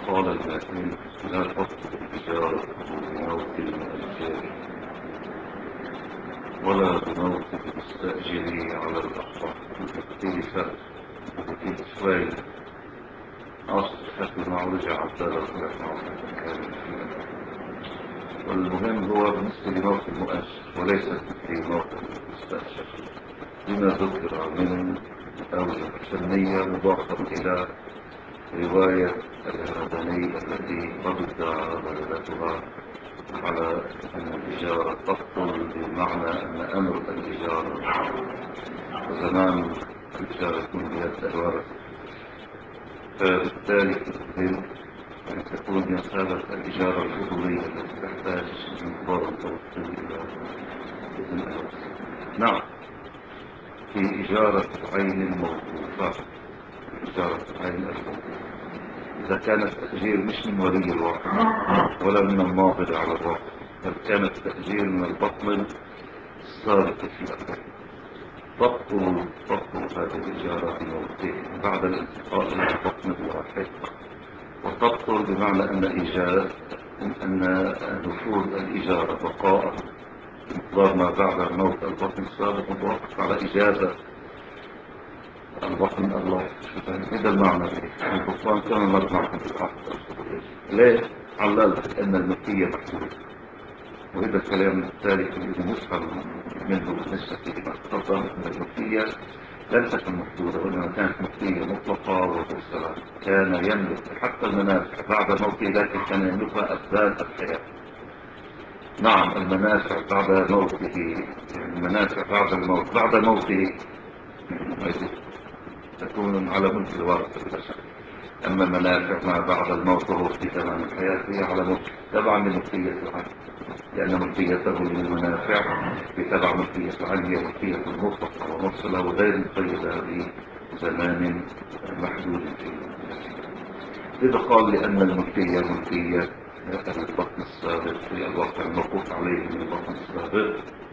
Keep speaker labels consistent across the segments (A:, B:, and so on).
A: قال المتين لا تطلب التجارة بموت المؤجر ولا بموت المستأجر على الأقوى وتبتدي فرق وتبتدي شوية أصل حتى ما رجع عبدالله والمهم هو بالنسبة لموت المؤجر وليس في موت المستأجر بما ذكر من أوجه فنية مضافة إلى رواية الهمداني التي رد دلالتها على أن الإجارة تبطل بمعنى أن أمر الإجارة وزمان الإجارة يكون بيد الورث فبالتالي أن تكون بمثابة الإجارة الفضولية التي تحتاج انتظار توصل إلى إذن الورث. نعم في إجارة عين الموقوفة إجارة عين الموقوفة إذا كان التأجير مش من ولي الوقت ولا من الناظر على الوقت بل كان التأجير من البطل السابق في الأخير تبطل هذه الإجارة بموته بعد الانتقال إلى البطل الواحد وتبطل بمعنى أن نفوذ الإجارة بقاء مقدار ما بعد موت البطل السابق متوقف على إجازة البطن الله. هذا المعنى البطلان كما مرجع في العقد. ليه؟ علّلت أن الملكية محدودة وهذا الكلام الثالث الذي نسخر منه بالنسبة لما تقدم أن الملكية لم تكن محدودة وإنما كانت ملكية مطلقة ومرسلة. كان يملك حتى المنافع بعد موته لكن كان يملكها أبدال الحياة. نعم المنافع بعد موته المنافع بعد الموت بعد موته تكون على ملك الورثة بالبشر. أما المنافع ما بعد الموت وهو في تمام الحياة هي على ملك تبع لملكية العين لأن ملكيته للمنافع بتبع ملكية العين هي ملكية مطلقة ومفصلة وغير مقيدة بزمان محدود فيه. إذا قال لأن الملكية ملكية البطن السابق في الوقت الموقوف عليه من البطن السابق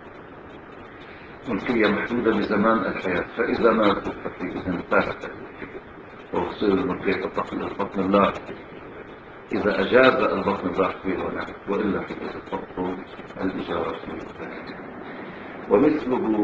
A: ملكية محدودة بزمان الحياة فإذا ماتت فإذا انتهت الملكية وتصير الملكية تنتقل إلى البطن اللاحق إذا أجاز البطن اللاحق ونعم وإلا فإذا تبطل الإجارة فيه. ومثله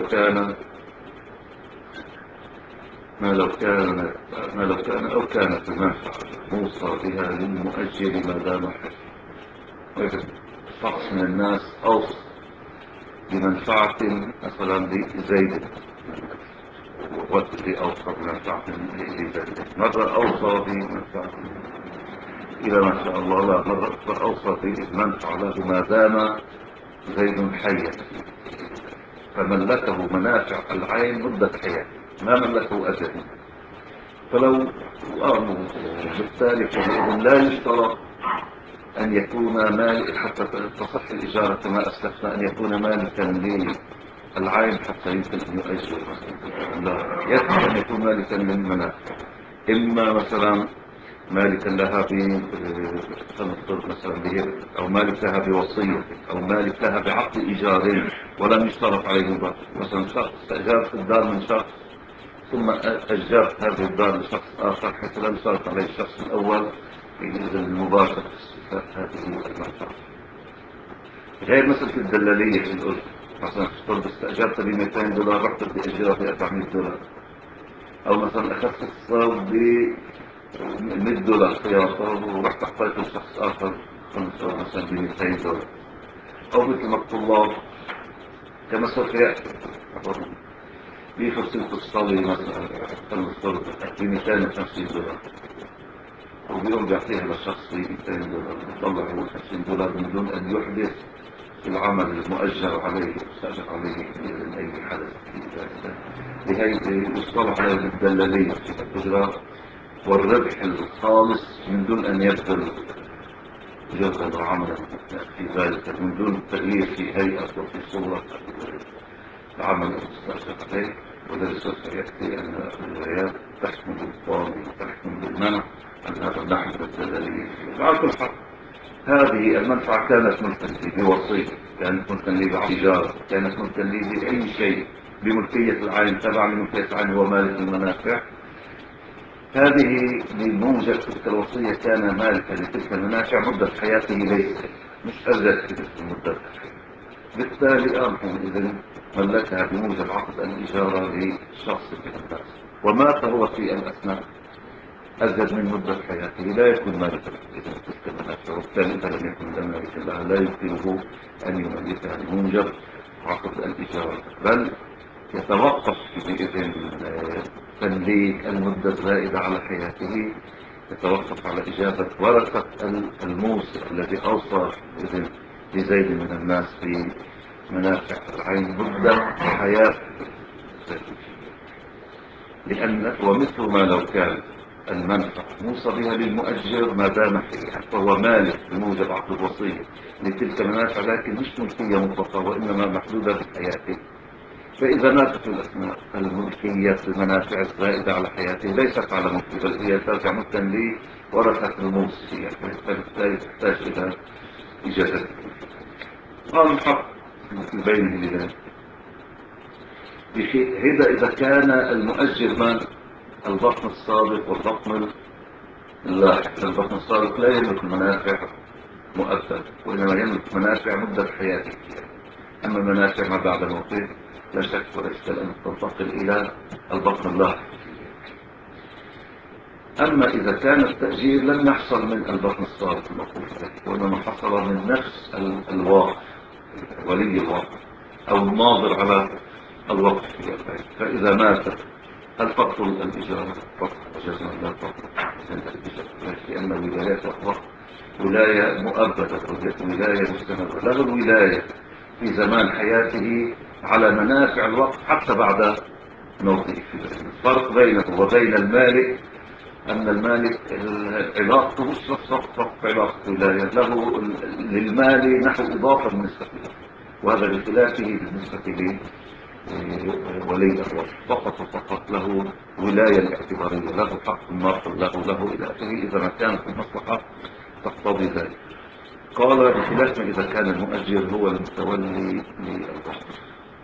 A: ما لو كان أو كانت المنفعة موصى بها للمؤجر ما دام حي. شخص من الناس أوصى بمنفعة مثلا لزيد والذي أوصى بمنفعة لزيد مرة أوصى بمنفعة إلى ما شاء الله لا مرة أخرى أوصى بمنفعة له ما دام زيد حيا فملكه منافع العين مدة حياة ما ملكه أجل فلو بالتالي فبإذن لا يشترط أن يكون مالك حتى تصح الإجارة كما أسلفنا أن يكون مالكا للعين حتى يمكن أن يؤجر لا يكفي أن يكون مالكا للمنافع إما مثلا مالكا لها فنفترض مثلا بهبة أو مالك لها بوصية أو مالك لها بعقد إيجاري ولم يشترط عليه مباشر مثلا شخص استأجرت الدار من شخص ثم أجرت هذه الدار لشخص آخر حيث لا يشترط عليه الشخص الأول في المباشرة هذه المنفعة غير مثل في الدلالية في الأجر مثلا افترض استأجرت $200 رحت بأجرها $400 أو مثلا أخذت الصوت $100 خياطة ورحت أعطيته لشخص آخر مثلا $200 أو مثل ما الطلاب كما سوف يأتي بفصيلة الصلي مثلا فلنفترض $250 وبيقوم بيعطيها للشخص $200 يطلع هو $50 من دون أن يحدث العمل المؤجر عليه المستأجر عليه بإذن أي حدث في ذلك بهي يصطلح عليه بالدلالية في الأجرة والربح الخالص من دون أن يبذل جهدا وعملا في ذلك من دون تغيير في هيئة وفي صورة العمل المستأجر عليه. وذلك سوف يأتي أن الروايات تحكم بالطاغي وتحكم بالمنع عن هذا النحو الدلالي. على كل حال هذه المنفعة كانت ملكا لي بوصية كانت ملكا لي بعجارة كانت ملكا لي بأي شيء بملكية العين تبع لملكية العين هو مالك المنافع هذه لموجب تلك الوصية كان مالكا لتلك المنافع مدة حياته ليس مش أزيد في مدة الحياة. بالتالي إذن ملكها بموجب عقد الإجارة لشخص من الناس، ومات هو في الأثناء أزيد من مدة حياته، لا يكون مالكا لتلك المنافع، وبالتالي إذا لم يكن لا مالكا لها لا يمكنه أن يملكها بموجب عقد الإجارة، بل يتوقف بإذن تمليك المدة الزائدة على حياته، يتوقف على إجابة ورثة الموصي الذي أوصى بإذن لزيد من الناس في منافع العين مدة حياة، لأن ومثل ما لو كان المنفعة موصى بها للمؤجر ما دام حيا فهو مالك بموجب عقد الوصية لتلك المنافع، لكن مش ملكية مطلقة وإنما محدودة بحياته. فإذا ماتت الأسماء الملكية في المنافع الزائدة على حياته ليست على ملكه، بل هي ترجع ملكا لورثة الموصي، فبالتالي تحتاج إلى إجازته. هذا الحق مثل بينه لذلك. إذا كان المؤجر من البطن السابق والبطن اللاحق. البطن السابق لا يملك المنافع مؤبد، وإنما يملك منافع مدة حياته، أما منافع ما بعد موته لا شك ولا إشكال أن تنتقل إلى البطن اللاحق. أما إذا كان التأجير لم يحصل من البطن السابق المقول ذلك، وإنما حصل من نفس الواقع ولي الواقع أو الناظر على الوقف في البيت، فإذا مات هل تبطل الإجارة؟ تبطل وجزم لا تبطل لأن ولاية الوقف ولاية مؤبدة، ولاية مستمرة، له الولاية في زمان حياته على منافع الوقف حتى بعد موته. الفرق بينه وبين المالك أن المالك علاقته مش فقط علاقة ولاية، له للمال نحو إضافة بالنسبة له، وهذا بخلافه بالنسبة لولي الوقف فقط وفقط له ولاية الاعتبارية، له حق الناقل له إلى آخره إذا ما كانت المصلحة تقتضي ذلك. قال بخلاف ما إذا كان المؤجر هو المتولي للوقف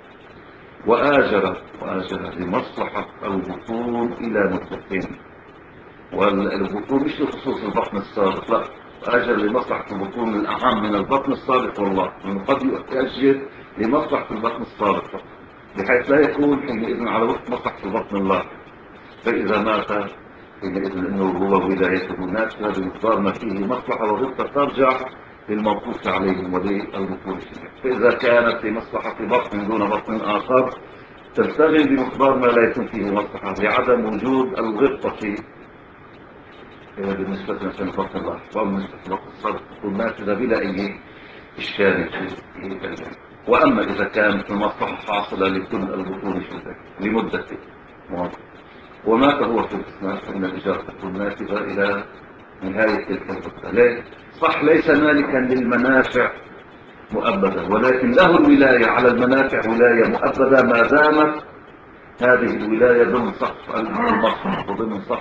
A: وآجر لمصلحة البطون إلى مدتين، والبطون مش لخصوص البطن السابق، لا، آجر لمصلحة البطون الأعم من البطن السابق، والله من قد يؤجر لمصلحة البطن السابق فقط، بحيث لا يكون حينئذ على وقت مصلحة البطن اللاحق. فإذا مات حينئذ أنه هو ولايته نافذة بمقدار ما فيه مصلحة، وضبطة ترجع للموقوف عليهم وللبطون. فإذا كانت في مصلحة بطن دون بطن آخر تشتغل بمقدار ما لا يكون فيه مصلحة لعدم وجود الغبطة بالنسبة مثلا البطن اللاحق، وبالنسبة للبطن الصدق تكون نافذة بلا أي إشكال في. وأما إذا كانت المصلحة حاصلة لكل البطون لمدة ومات هو في الإثناء، فإن الإجارة تكون نافذة إلى نهاية تلك المدة. ليه؟ صح ليس مالكا للمنافع مؤبدا، ولكن له الولاية على المنافع ولاية مؤبدة ما دامت هذه الولاية ضمن سقف المصلحة وضمن سقف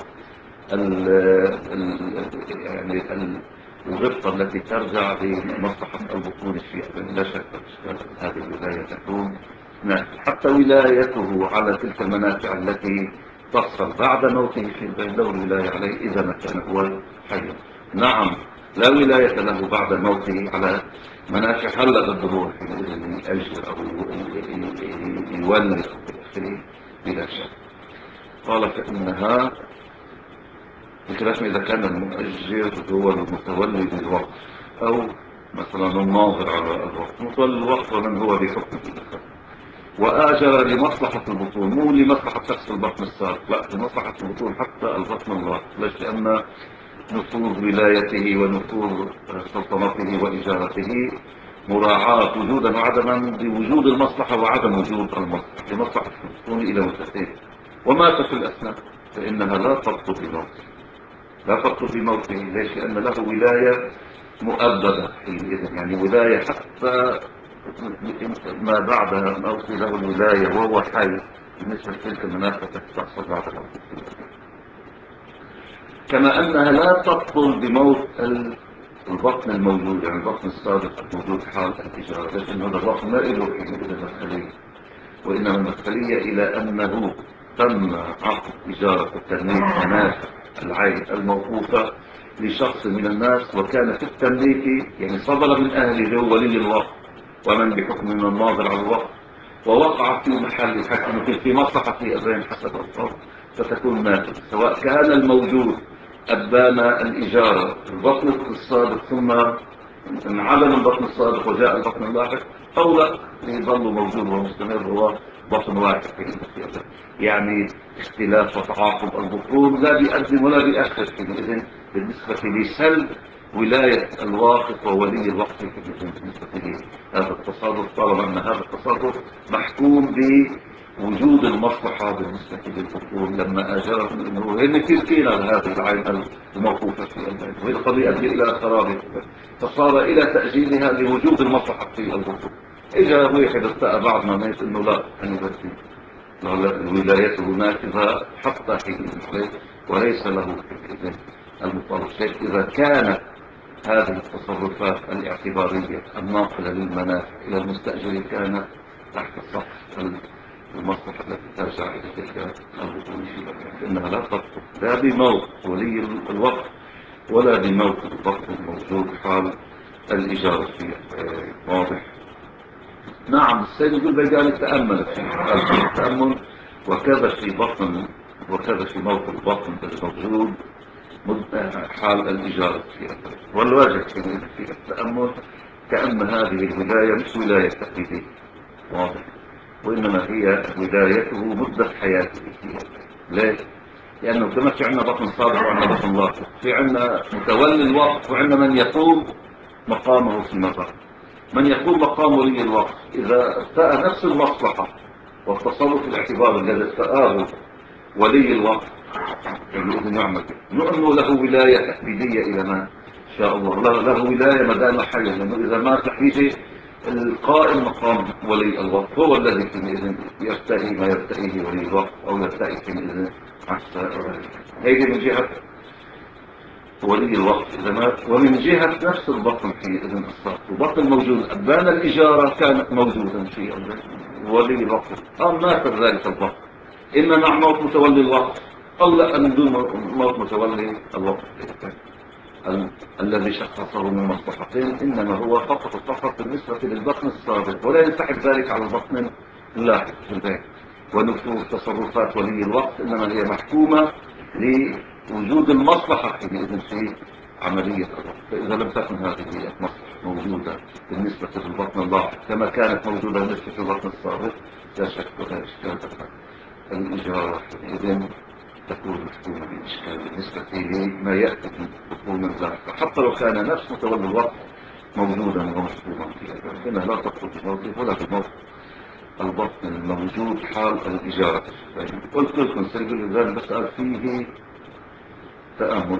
A: يعني الغبطة التي ترجع لمصلحة البطون الشيعة. لا شك هذه الولاية تكون حتى ولايته على تلك المنافع التي تحصل بعد موته في البيت له الولاية عليه إذا ما كان هو حيا. نعم لا ولاية له بعد موته على منافع هلا بالظهور حينئذ يأجر أو يولي بلا شك. قال فإنها بخلاف إذا كان المؤجر هو المتولي بالوقف أو مثلا الناظر على الوقف، متولي الوقف ومن هو بحكم وآجر لمصلحة البطون، مو لمصلحة شخص البطن السابق، لا، لمصلحة البطون حتى البطن الله. ليش؟ لأن نفوذ ولايته ونفوذ سلطنته وإجارته مراعاة وجودا وعدما بوجود المصلحة وعدم وجود المصلحة لمصلحة البطون إلى مدتين. ومات في الأثناء فإنها لا تبطل بموته، لا تبطل بموته. ليش؟ لأن له ولاية مؤبدة حينئذ، يعني ولاية حتى ما بعد موته له الولاية وهو حي بالنسبة لتلك المنافع التي تحصل بعد موته، كما أنها لا تبطل بموت البطن الموجود، يعني البطن السابق الموجود حال الإجارة. لكن هذا البطن لا له حينئذ مدخلية، وإنما المدخلية إلى أنه تم عقد إجارة التنمية منافع العين الموقوفة لشخص من الناس، وكان في التمليك يعني صدر من أهله ولي الوقت ومن بحكم من الناظر على الوقت، ووقع في محل الحكم في مصلحة الأبين حسب الفرض، فتكون نافذة، سواء كان الموجود أبان الإجارة البطن السابق ثم انعدم البطن السابق وجاء البطن اللاحق، أو لا يظل موجود ومستمر هو بطن واحد في الأبين. يعني اختلاف وتعاقب البطون لا بيقدم ولا بيأخر حينئذ بالنسبة لسلب ولاية الواقف وولي الوقت بالنسبة لهذا التصرف، طالما أن هذا التصرف محكوم بوجود المصلحة بالنسبة للبطون لما أجرهم، أنه هن كيلكين على هذه العين الموقوفة في البين، وهي القضية أدي إلى خرابه، فصار إلى تأجيلها لوجود المصلحة في البطون. إجا واحد استاء بعد ما مات أنه لا أنا بسيط ولايته نافذة حتى حين المحلل، وليس له في المطالب شيء إذا كانت هذه التصرفات الاعتبارية الناقلة للمنافع إلى المستأجر كانت تحت سقف المصلحة التي ترجع إلى تلك البطون، فإنها لا تسقط لا بموت ولي الوقت ولا بموت البطن الموجود حال الإجارة فيه. واضح؟ نعم. السيد يقول بيجعل التأمل في التأمل، وكذا في بطن وكذا في موت البطن الموجود حال الإجارة فيها. والواجب في التأمل كأن هذه الولاية مش ولاية تقليدية، واضح، وإنما هي ولايته مدة حياته فيها. ليه؟ لأنه كما في عندنا بطن صادق وعندنا بطن لاحق، في عندنا متولي الوقت وعندنا من يقوم مقامه في المزار. من يقوم مقام ولي الوقت إذا ارتأى نفس المصلحة والتصرف الاعتباري الذي ارتآه ولي الوقت بإذن يعمل نؤمن له ولاية تحديدية إلى ما شاء الله، له ولاية مدام حيا، لأنه إذا ما تحيجي القائم مقام ولي الوقت هو الذي حينئذ يرتئي ما يرتئيه ولي الوقت، أو يرتئي حينئذ عكس هيدي من جهة ولي الوقت إذا مات، ومن جهة نفس البطن في إذن الصرف، وبطن موجود أبان الإجارة كانت موجودا في ولي الوقت، مات ذلك البطن إما مع موت متولي الوقت أو لا من دون موت متولي الوقت الذي شخصه من مصلحتين، إنما هو فقط بالنسبة للبطن السابق، ولا ينسحب ذلك على البطن اللاحق في البيت. ونفوذ تصرفات ولي الوقت إنما هي محكومة لوجود المصلحة حينئذ في عملية الوقت. فإذا لم تكن هذه المصلحة موجودة بالنسبة للبطن اللاحق كما كانت موجودة بالنسبة للبطن السابق، لا شك ولا إشكال الإجارة حينئذ تكون محكومة بإشكال بالنسبة لما يأتي من بطون اللاحقة، حتى لو كان نفس متولي الوقت موجودا ومحكوما فيها، إنها لا تطلب بموته ولا بموت البطن الموجود حال الإجارة. قلت لكم سيد الإنسان بسأل فيه تأمل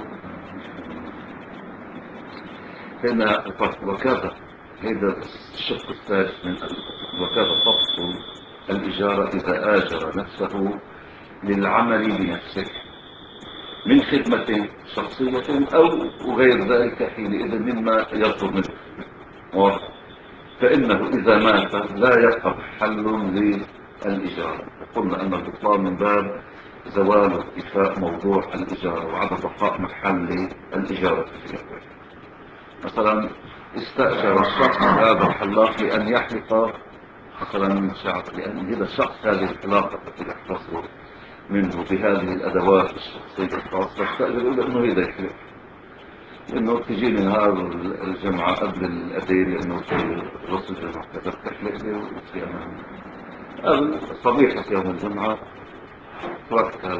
A: هنا وكذا، هذا الشق الثالث من وكذا تبطل الإجارة إذا آجر نفسه للعمل بنفسه من خدمة شخصية أو غير ذلك حينئذ مما يطلب منه، فإنه إذا مات لا يبقى حل للإجارة. قلنا أن البطلان من باب زوال ارتفاع موضوع الإجارة وعدم بقاء محل الإجارة فيه. مثلا استأجر الشخص هذا الحلاق لأن يحلق مثلا من شعر، لأن إذا الشخص هذه الحلاقة التي يحفظه منه بهذه الأدوات الشخصية الخاصة، استأجر يقول أنه إذا يحلق، لأنه تجي نهار الجمعة قبل الأذان، لأنه في رأس الجمعة كذا تحلق لي وفي أمان صبيحة يوم الجمعة تركت هذا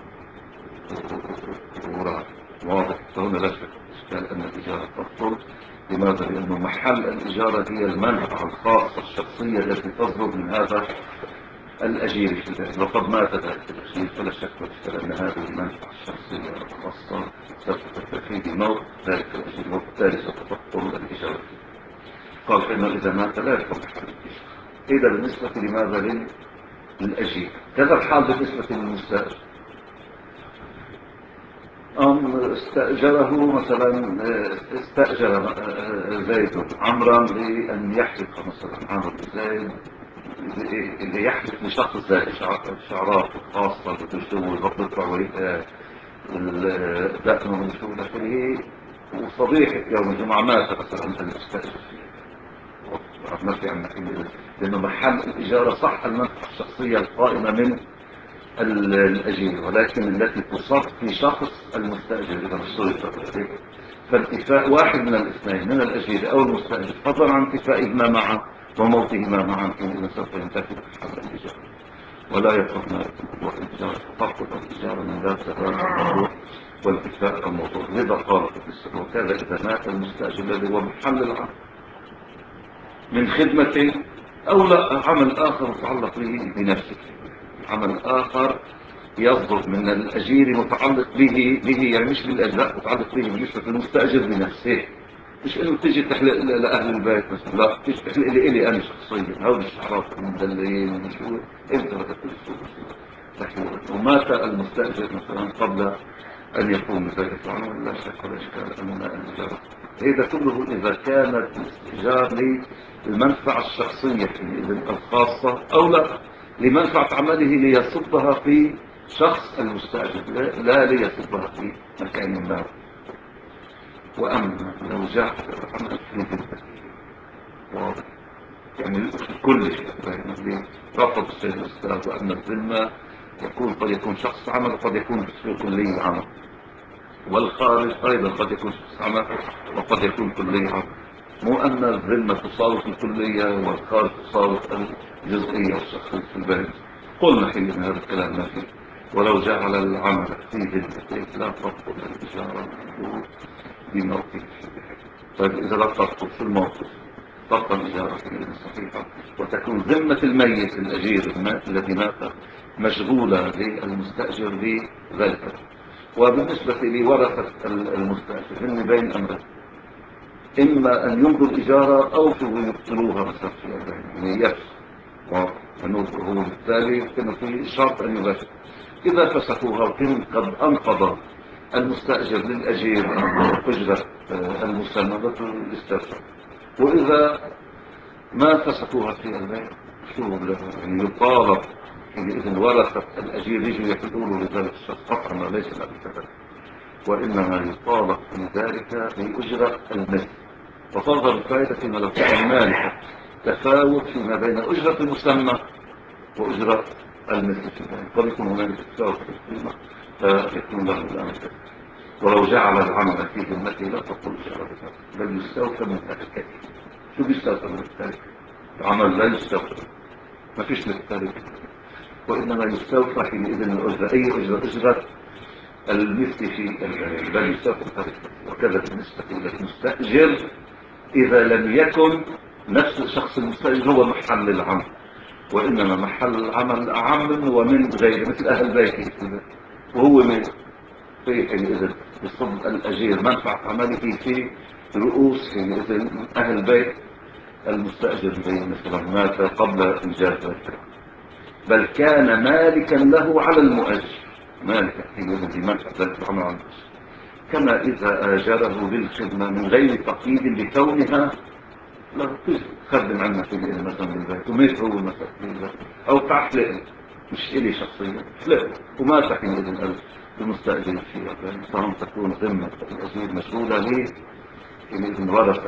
A: وراء. واضح؟ فهنا لا شك إشكال أن الإجارة تبطل. لماذا؟ لأنه محل الإجارة هي المنفعة الخاصة الشخصية التي تصدر من هذا الأجير في ذلك، وقد مات ذلك الأجير، فلا شك أن هذه المنفعة الشخصية الخاصة سوف تستفيد بموت ذلك الأجير، وبالتالي سوف تبطل الإجارة. قال فإنه إذا مات لا يكون محل الإجارة. إذا بالنسبة لماذا للأجير، كذا الحال بالنسبة للمستأجر. استأجره مثلا، استأجر زيد عمرا لأن يحلق مثلا عمرو زيد اللي يحلق لشخص ذلك شعراته الخاصة بتجوز وتطلع دائما وشو آخره، وصبيحة يوم الجمعة مات مثلا المستأجر ما في عندنا حين، لأنه محل الإجارة صح المنفعة الشخصية القائمة من الأجير، ولكن التي تصب في شخص المستأجر إذا اشترط. فانتفاء واحد من الاثنين من الأجير أو المستأجر فضلا عن انتفائهما معا وموتهما معا حينئذ سوف ينتفي حق الإجارة ولا يترك موضوع الإجارة، تفقد الإجارة من ذات سبب الموضوع وانتفاء الموضوع. لذا قال وكذا إذا مات المستأجر الذي هو محل العمل من خدمة أو لا عمل آخر متعلق به بنفسه، عمل آخر يصدر من الأجير متعلق به يعني مش بالأجزاء، متعلق به بالنسبة للمستأجر بنفسه، مش إنه تيجي تحلق لأهل البيت مثلا، لا تيجي تحلق لي أنا شخصيا، هؤلاء الشعرات المدلين ومشهور أنت بدك تحلق. ومات المستأجر مثلا قبل أن يقوم بذلك العمل لا شك ولا إشكال أن الإجارة هذا كله إذا كانت الاستئجار للمنفعة الشخصية الخاصة أو لا لمنفعة عمله ليصبها في شخص المستأجر لا ليصبها في مكان ما. وأما لو جاء العمل في ذمة واضح يعني كل شيء رفض السيد الأستاذ وأن الذمة قد يكون شخص عمل وقد يكون في كلية عمل، والخارج أيضا قد يكون شخص عمل وقد يكون كلية عمل، مو أن الذمة تصادف الكلية والخارج تصادف الجزئية والشخصية في البيت. قلنا حين هذا الكلام ما فيه. ولو جعل العمل في ذمة لا تبطل الإجارة بموته. طيب إذا لا تبطل في الموقف تبطل الإجارة صحيحة وتكون ذمة الميت الأجير الذي مات مشغولة للمستأجر بذلك. وبالنسبة لورثة المستأجر إن بين أمرين، إما أن يمضوا الإجارة أو يبطلوها مثلا في يعني يفسخ، هو بالتالي كان في شرط أن يباشر. إذا فسخوها وكان قد أنقض المستأجر للأجير أجرة المساندة للاسترجاع، وإذا ما فسخوها في البيع شو له يعني يطالب إذن ورثة الأجير يجوا يحلوا لذلك الشخص قطعا ليس له كذلك، وإنما يطالب في ذلك بأجرة المثل. وتظهر الفائدة فيما لو كان مالك تفاوت فيما بين أجرة المسمى وأجرة المثل في ذلك، قد يكون هناك تفاوت في القيمة فيكون له الأمر. ولو جعل العمل في ذمته لا تقول إجارة بل يستوفى من التركة. شو بيستوفى من التركة؟ العمل لا يستوفى، ما فيش من التركة، وإنما يستوفى حينئذ الأجرة، أي أجرة المثل في بل يستوفى التركة. وكذا بالنسبة للمستأجر إذا لم يكن نفس الشخص المستأجر هو محل العمل، وإنما محل العمل أعم ومن غيره مثل أهل بيته، وهو من في حينئذ يصب الأجير منفعة عمله في رؤوس حينئذ أهل بيت المستأجر زي مثلا مات قبل إنجاز ذلك، بل كان مالكا له على المؤجر، مالكا حينئذ بمنفعة ذلك العمل عنه، كما إذا آجره للخدمة من غير تقييد لكونها لا تخدم عنا في مثلا بالبيت وميت هو مثلا أو تحلق مش إلي شخصيا حلق ومات حينئذ المستأجر فيها، فهم تكون ذمة الأجير مشغولة ليه حينئذ ورثة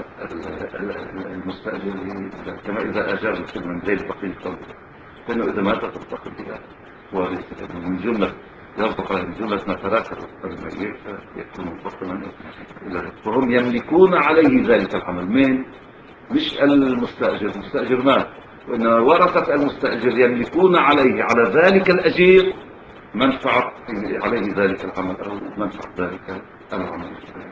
A: المستأجر كما إذا أجار الخدمة من غير تقييد قلبه، لأنه إذا مات تنتقل بها وارثة من جملة يصدق على جملة ما تراكب الميت يكون منتقلا إلى، وهم يملكون عليه ذلك العمل من مش المستأجر، المستأجر مات، وإن ورثة المستأجر يملكون عليه على ذلك الأجير منفعة عليه ذلك العمل أو منفعة ذلك العمل.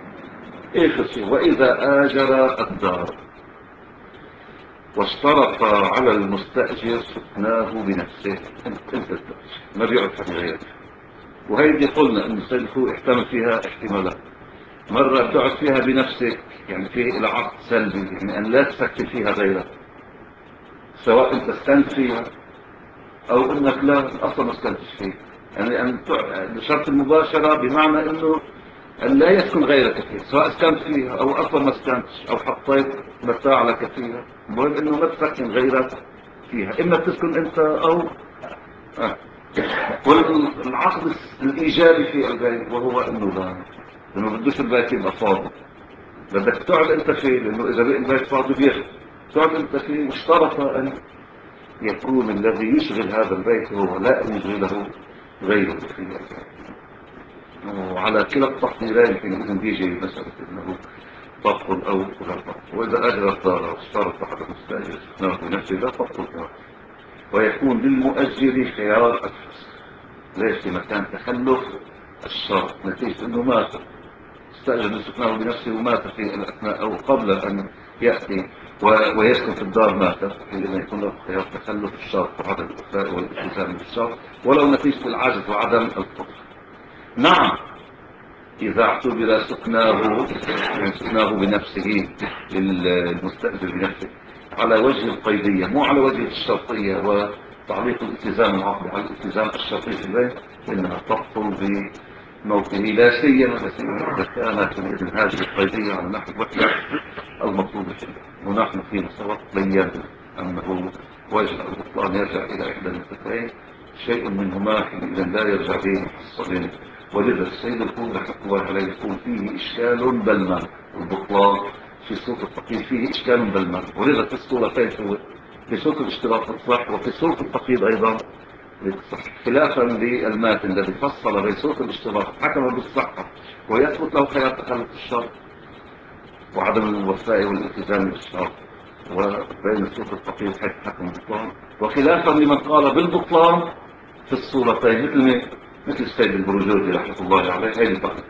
A: آخر شيء وإذا آجر الدار واشترط على المستأجر سكناه بنفسه، انت ما بيعرف حد غيره، وهيدي قلنا ان السلف احتمل فيها احتمالات، مرة بتقعد فيها بنفسك يعني فيه الى عقد سلبي يعني ان لا تفكر فيها غيرك، سواء انت استنت فيها او انك لا اصلا ما استنتش فيها، يعني ان بشرط المباشرة بمعنى انه أن لا يسكن غيرك فيها، سواء اسكنت فيها أو أصلا ما اسكنتش أو حطيت متاع لك فيها، المهم أنه ما تسكن غيرك فيها، إما تسكن أنت أو والعقد الإيجابي في البيت وهو أنه لا، إنه بدوش البيت يبقى فاضي، بدك تقعد أنت فيه، لأنه إذا بقى البيت فاضي بيخرب، تقعد أنت فيه. واشترط أن يكون الذي يشغل هذا البيت هو، لا أن يشغله غيره فيه. وعلى كلا التقديرين حينئذ بيجي مسألة أنه تبطل أو لا تبطل. وإذا أجرى الدار واشترط أحد المستأجر استثناء بنفسه لا تبطل كمان. ويكون للمؤجر خيار الفسخ. ليش؟ في مكان تخلف الشرط نتيجة أنه مات، استأجر استثناء بنفسه ومات في الأثناء أو قبل أن يأتي ويسكن في الدار مات، حينئذ يكون له خيار تخلف الشرط وعدم الوفاء والالتزام بالشرط ولو نتيجة العجز وعدم القدرة. نعم، إذا اعتبر سكناه، يعني سكناه بنفسه للمستأجر بنفسه على وجه القيدية مو على وجه الشرطية، وتعليق الالتزام العقدي على الالتزام الشرطي في البيت، إنها تبطل بموته، لا سيما إذا كانت من هذه القيدية على نحو الوحدة المطلوب فيه. ونحن في مسألة بيان أنه واجب البطلان يرجع إلى إحدى المثلين، شيء منهما إذا لا يرجع به محصلين. ولذا السيد القول رحمه الله عليه يقول فيه إشكال بلما، البطلان في صوت التقييد فيه إشكال بلما. ولذا في الصورتين في صوت الاشتراط الصح وفي صوت التقييد أيضا للصح، خلافا للماتن الذي فصل بين صوت الاشتراط حكم بالصحة ويثبت له خيار تخلف الشرط وعدم الوفاء والالتزام بالشرط، وبين صوت التقييد حيث حكم بالبطلان، وخلافا لمن قال بالبطلان في الصورتين مثل السيد البروجردي رحمه الله عليه. هذه الطريقة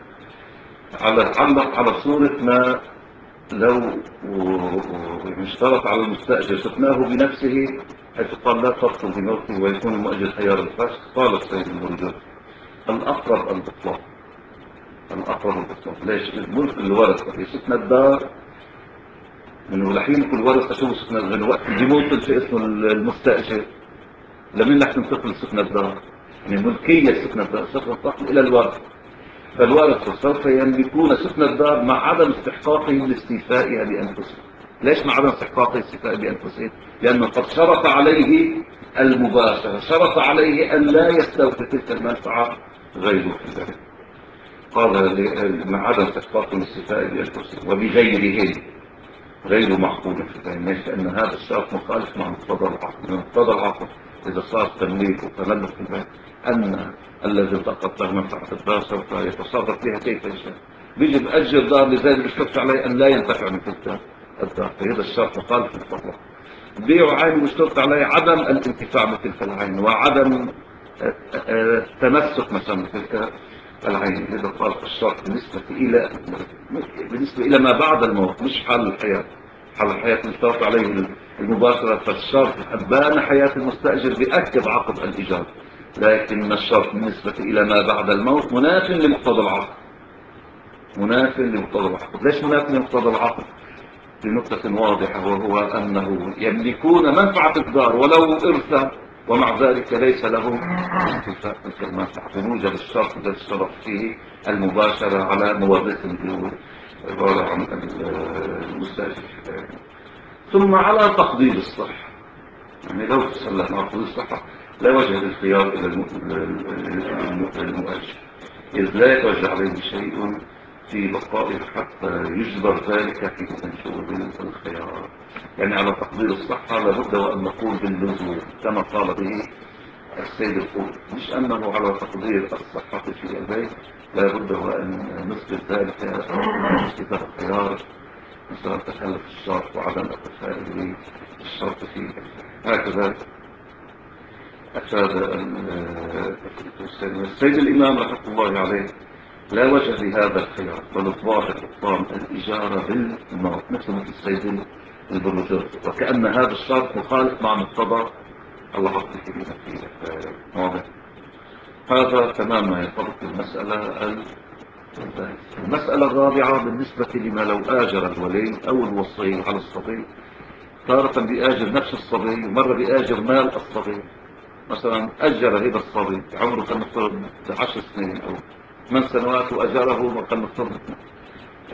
A: علق على صورة ما لو اشترط على المستأجر سكناه بنفسه، حيث قال لا تبطل بموته ويكون المؤجر خيار الفسخ. قال السيد البروجردي الأقرب البطلان، الأقرب البطلان. ليش؟ الملك الورثة في سكن الدار من لحين كل ورثة شو سكن الدار، وقت بيموت في اسم المستأجر لمن رح تنتقل سكن الدار؟ يعني ملكية سكن الدار سوف تنتقل إلى الورثة، فالورثة سوف يملكون سكن الدار مع عدم استحقاقهم لاستيفائها بأنفسهم. ليش مع عدم استحقاق الاستيفاء بأنفسهم؟ لأنه قد شرط عليه المباشرة، شرط عليه أن لا يستوفي تلك المنفعة غيره في ذلك. قال مع عدم استحقاقهم الاستيفاء بأنفسهم وبغيرهم غير معقول في ذلك، لأن هذا الشرط مخالف مع مقتضى العقل. مقتضى العقل إذا صار تمليك وتملك في البيت أن الذي التقط له منفعة الدار سوف يتصرف فيها كيف يشاء. بيجي بأجر دار لزيد بيشترط عليه أن لا ينتفع من تلك الدار، فهذا الشرط مخالف للفطرة. بيع عين بيشترط عليه عدم الانتفاع بتلك العين وعدم التمسك مثلا بتلك العين. إذا قال الشرط بالنسبة إلى ما بعد الموت مش حال الحياة. حال الحياة يشترط عليه المباشرة، فالشرط أبان حياة المستأجر بأكد عقد الإيجار، لكن الشرط بالنسبة إلى ما بعد الموت مناف لمقتضى العقد. مناف لمقتضى العقد. ليش مناف لمقتضى العقد؟ لنقطة واضحة، وهو أنه يملكون منفعة الدار ولو إرثا، ومع ذلك ليس له استيفاء تلك المنفعة بموجب الشرط الذي اشترط فيه المباشرة على مورثه عبارة عن المستأجر. ثم على تقدير الصحة، يعني لو تسلم على تقدير الصحة لا وجه للخيار إلى المؤجر، إذ لا يتوجه عليه شيء في بقائه حتى يجبر ذلك في تنشؤ الخيار. يعني على تقدير الصحة لابد وأن نقول باللزوم كما قال به السيد القول، مش أنه على تقدير الصحة في البيت لابد وأن نثبت ذلك نثبت الخيار، مثلا تخلف الشرط وعدم التفاعل بالشرط فيه. هكذا أفاد السيد الإمام رحمه الله عليه لا وجه لهذا الخيار، بل الظاهر إبطال الإجارة بالموت مثل السيد البروجردي، وكأن هذا الشرط مخالف مع مقتضى العقد فيه. واضح؟ هذا تمام ما يرتبط بالمسألة. المسألة الرابعة بالنسبة لما لو آجر الولي أو الوصي على الصبي، تارة بيآجر نفس الصبي ومرة بيآجر مال الصبي. مثلا أجر هذا الصبي عمره كان مفترض 10 سنين أو 8 سنوات، وأجره كان مفترض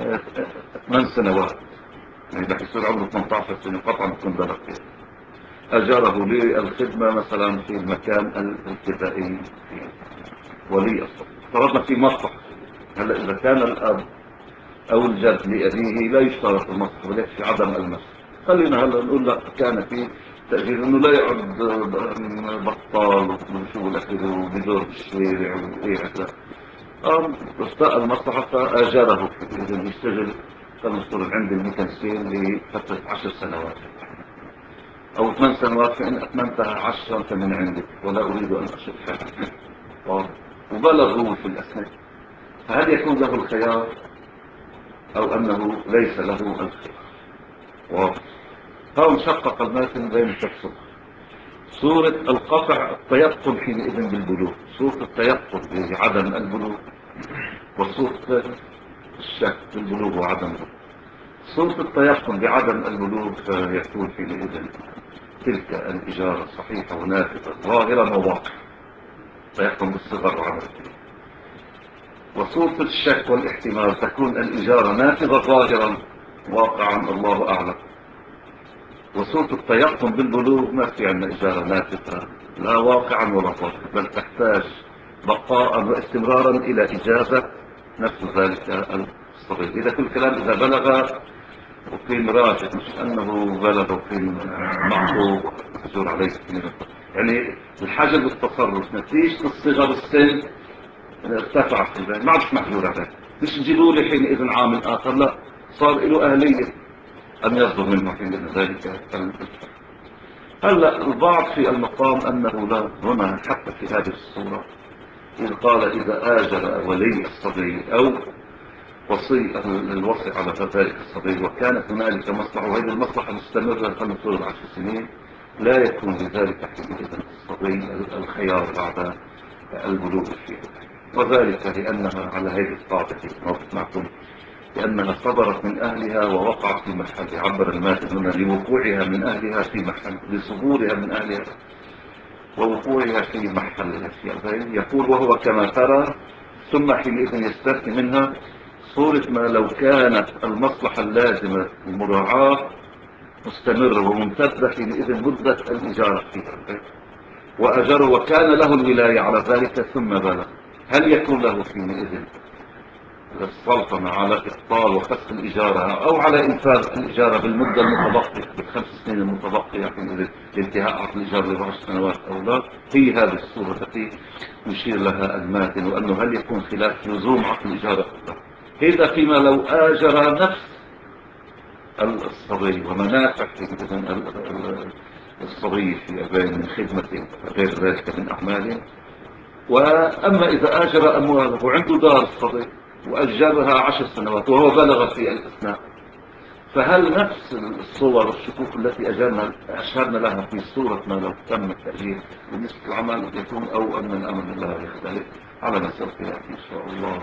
A: 8 سنوات، يعني ده يصير عمره 18 سنة قطعا بتكون بلغ فيه. أجره للخدمة مثلا في المكان الابتدائي في ولي الصبي. افترضنا في مصلحة. هلا إذا كان الأب أو الجد لأبيه لا يشترط المصلحة ويكفي عدم المس، خلينا هلا نقول لك كان في تأجير إنه لا يقعد بطال وشو الأخير وبدور بالشارع وإيه. استاء المصلحة فآجره إذا يشتغل كمسؤول عند الميكانسيين لفترة 10 سنوات أو 8 سنوات، فإن أتممتها 10 فمن عندك ولا أريد أن أشقها. وبلغوا في الأثناء، فهل يكون له الخيار أو أنه ليس له الخيار؟ واضح. فهو شقق الماتن بين تفصيل صورة القطع التيقن حينئذ بالبلوغ، صورة التيقن بعدم البلوغ، وصورة الشك بالبلوغ وعدم البلوغ. صورة التيقن بعدم البلوغ فيكون حينئذ تلك الإجارة صحيحة ونافذة ظاهرا وواقعا، تيقن بالصغر وعدم البلوغ. وصورة الشك والاحتمال تكون الإجارة نافذة ظاهرا، واقعا الله أعلم. وصورة التيقن بالبلوغ ما في عندنا إجارة نافذة لا واقعا ولا ظاهرا، بل تحتاج بقاء واستمرارا إلى إجازة نفس ذلك الصغير. إذا كل كلام إذا بلغ وقيم راجع، مش أنه بلغ وقيم معقوق محجور عليه. يعني الحاجة بالتصرف نتيجة الصغر السن ارتفع في ذلك، ما عادش محجور عليه. مش تجيبوا لي حينئذ عامل آخر، لا، صار له أهلية أن يصدر منه حين ذلك. هلا البعض في المقام أنه لا، هنا حتى في هذه الصورة إذ قال إذا آجر ولي الصبي أو وصي الوصي على ذلك الصبي وكانت هنالك مصلحة، وهذه المصلحة مستمرة خلال طول 10 سنين، لا يكون لذلك حينئذ الصبي الخيار بعد البلوغ فيه. وذلك لأنها على هذه القاعدة معكم، لأنها صدرت من أهلها ووقعت في محل. عبر الماتن هنا لوقوعها من أهلها في محل، لصدورها من أهلها ووقوعها في محل. يقول وهو كما ترى، ثم حينئذ يستثني منها صورة ما لو كانت المصلحة اللازمة المراعاة مستمرة وممتدة حينئذ مدة الإجارة فيها، وأجره وكان له الولاية على ذلك ثم بلغ، هل يكون له حينئذ السلطنة على إبطال وفسخ الإجارة أو على إنفاذ الإجارة بالمدة المتبقية ب5 سنين المتبقية حينئذ لانتهاء عقد الإجارة ب10 سنوات أو لا؟ هي هذه الصورة التي يشير لها الماتن، وأنه هل يكون خلاف لزوم عقد الإجارة؟ هذا فيما لو آجر نفس الصبي ومنافع الصبي في أبين من خدمة غير ذلك من أعماله. وأما إذا آجر أمواله وعنده دار الصبي وأجرها 10 سنوات وهو بلغ في الأثناء، فهل نفس الصور والشكوك التي أشرنا لها في صورة ما لو تم التأجير بالنسبة للعمل يكون، أو أن الأمر لا يختلف على ما سوف يأتي إن شاء الله.